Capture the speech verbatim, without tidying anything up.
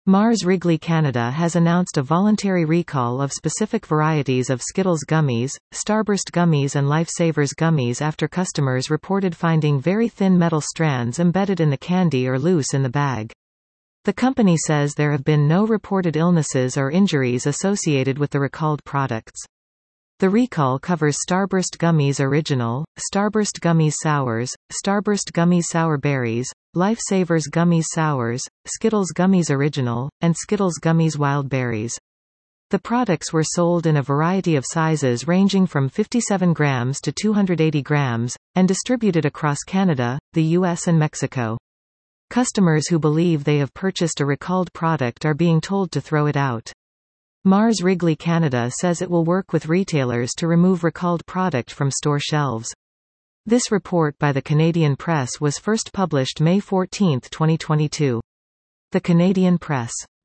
Mars Wrigley Canada has announced a voluntary recall of specific varieties of Skittles gummies, Starburst gummies and Lifesavers gummies after customers reported finding very thin metal strands embedded in the candy or loose in the bag. The company says there have been no reported illnesses or injuries associated with the recalled products. The recall covers Starburst Gummies Original, Starburst Gummies Sours, Starburst Gummies Sour Berries, Lifesavers Gummies Sours, Skittles Gummies Original, and Skittles Gummies Wild Berries. The products were sold in a variety of sizes ranging from fifty-seven grams to two hundred eighty grams, and distributed across Canada, the U S and Mexico. Customers who believe they have purchased a recalled product are being told to throw it out. Mars Wrigley Canada says it will work with retailers to remove recalled product from store shelves. This report by the Canadian Press was first published May fourteenth twenty twenty-two. The Canadian Press.